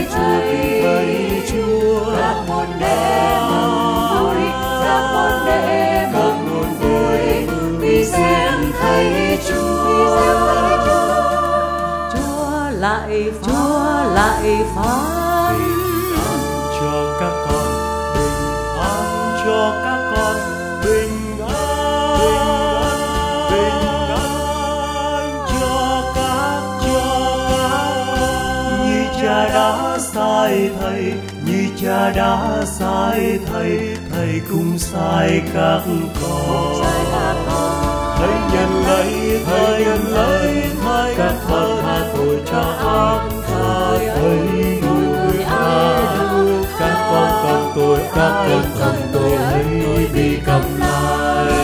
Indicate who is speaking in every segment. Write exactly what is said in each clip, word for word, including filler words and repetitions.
Speaker 1: Chúa, tìm thấy Chúa.
Speaker 2: Các môn đệ mừng vui, các môn đệ mừng vui, vì xem thấy Chúa. Chúa lại Chúa lại phán
Speaker 1: Cho các con bình an, cho các con bình an, bình an cho các cho các như Cha đã sai Thầy, như Cha đã sai Thầy, Thầy cũng sai các con. Thầy nhận lấy, Thầy nhận lấy, Thầy các con tha tội cho ác, Thầy người ác. Các con cầm tôi, các con cầm tôi, hãy đi cầm lại.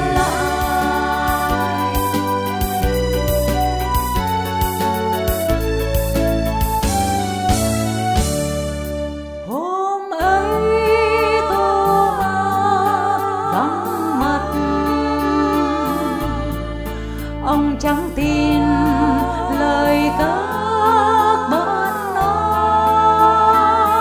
Speaker 2: hôm ấy Tô-ma vắng mặt, ông chẳng tin lời các bạn nói.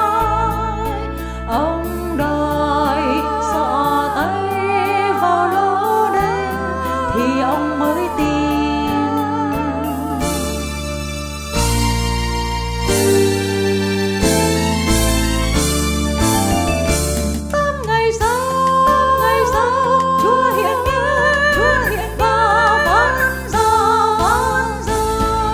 Speaker 2: Ông đòi xỏ tay vào lỗ đen thì ông mới tin. Tám ngày sau, ngày sau Chúa hiện đến, Chúa hiện và phán ra, phán ra.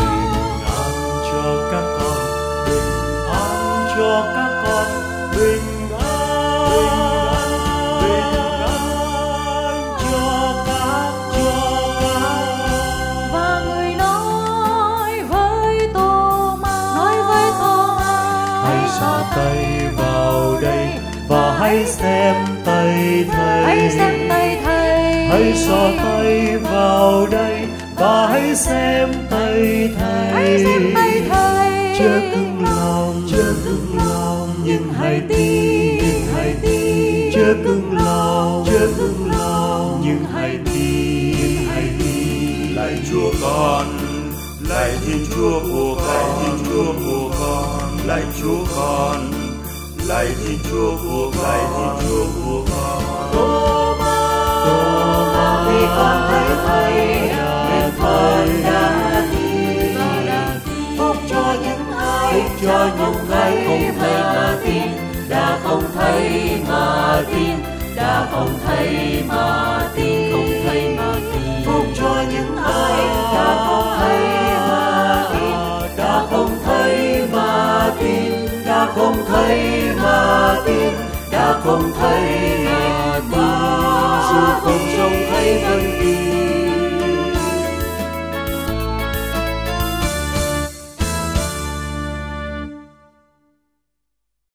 Speaker 1: Bình an cho các con, bình an, bình an cho các cho các.
Speaker 2: Và người nói với Tô-ma, nói với Tô-ma,
Speaker 1: Hãy xỏ tay vào đây và hãy xem tay Thầy.
Speaker 2: hãy xem tay Thầy.
Speaker 1: Hãy xỏ tay vào đây và hãy xem tay Thầy.
Speaker 2: Hãy xem tay Thầy.
Speaker 1: Chớ cứng lòng, chớ cứng lòng, nhưng hãy tin, nhưng hãy tin. Chớ cứng lòng, chớ cứng lòng, nhưng hãy tin, hãy tin.
Speaker 3: Lạy Chúa con, lạy Thiên Chúa của con, Thiên Chúa của con, lạy Chúa con, lạy Thiên Chúa của con, lạy Thiên Chúa của con.
Speaker 2: Tô-ma, Tô-ma, vì con thấy Thầy nên con đã tin. Phúc cho những ai,
Speaker 1: Phúc cho những ai không thấy mà
Speaker 2: tin, đã không thấy mà tin, đã không thấy mà tin, không thấy mà tin. Phúc cho những ai đã không thấy mà tin, đã không thấy mà tin, đã không thấy mà tin, đã không thấy mà tin.
Speaker 1: dù không trông thấy vẫn